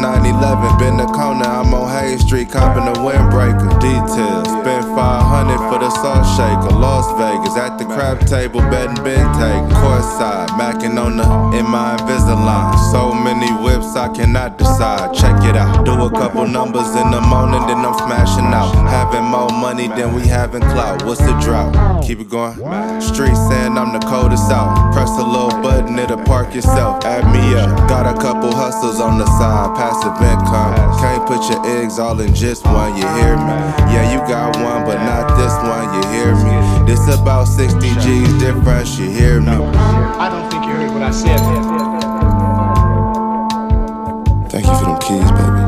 9/11, been the corner, I'm on Hayes Street, copping a windbreaker. Details, spent 500 for the salt shaker. Las Vegas, at the crab table, betting Ben take. Courtside, macking on the in my Invisalign. So many whips, I cannot decide. Check it out, do a couple numbers in the morning, then I'm smashing out. Having more money than we having clout. What's the drought? Keep it going. Street saying I'm the coldest out. Press a little button, it'll park yourself. Add me up. Got a couple hustles on the side, passive income. Can't put your eggs all in just one, you hear me? Yeah, you got one, but not this one, you hear me? This about 60 G's difference, you hear me? I don't think you heard what I said. Thank you for them keys, baby.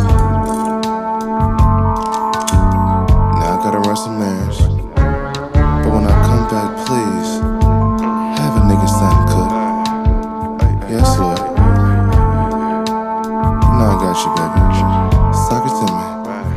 Now I gotta run some errands. But when I come back, please, have a nigga something cook. Yes, Lord. No, I got you, baby. Suck it to me.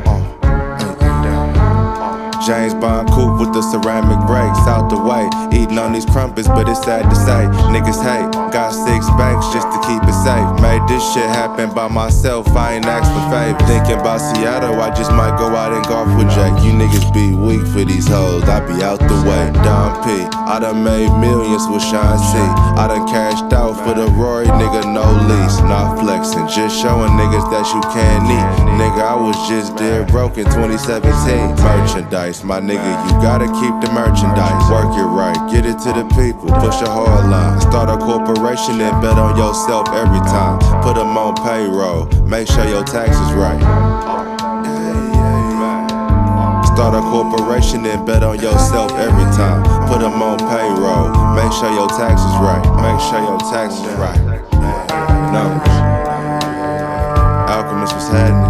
James Bond coupe with the ceramic brakes out the way. Eating on these crumpets, but it's sad to say. Niggas hate, got 6 banks just to keep it safe. Made this shit happen by myself, I ain't asked for favor. Thinking about Seattle, I just might go out and golf with Jake. You niggas be weak for these hoes, I be out the way. Don P, I done made millions with Sean C. I done cashed out for the Rory, nigga, no lease. Not flexing, just showing niggas that you can't eat. Nigga, I was just dead broke in 2017. Merchandise, my nigga, you gotta keep the merchandise. Work it right, get it to the people, push a hard line. Start a corporation and bet on yourself every time. Put them on payroll, make sure your taxes right. Start a corporation and bet on yourself every time. Put them on payroll, make sure your taxes right. Make sure your taxes right. Numbers. Alchemist was happening.